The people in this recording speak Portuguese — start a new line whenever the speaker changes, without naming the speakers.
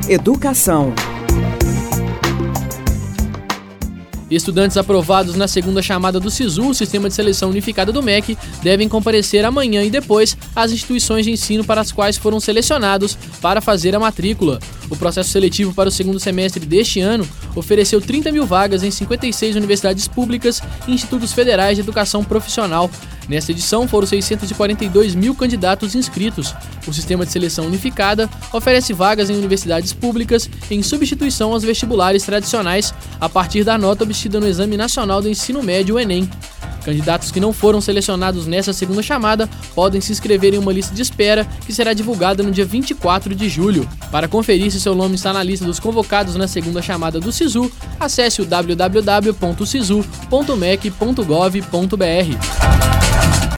Educação.
Estudantes aprovados na segunda chamada do SISU, o Sistema de Seleção Unificada do MEC, devem comparecer amanhã e depois às instituições de ensino para as quais foram selecionados para fazer a matrícula. O processo seletivo para o segundo semestre deste ano ofereceu 30 mil vagas em 56 universidades públicas e institutos federais de educação profissional. Nesta edição, foram 642 mil candidatos inscritos. O Sistema de Seleção Unificada oferece vagas em universidades públicas em substituição aos vestibulares tradicionais a partir da nota obtida no Exame Nacional do Ensino Médio, o Enem. Candidatos que não foram selecionados nessa segunda chamada podem se inscrever em uma lista de espera que será divulgada no dia 24 de julho. Para conferir se seu nome está na lista dos convocados na segunda chamada do SISU, acesse o www.sisu.mec.gov.br.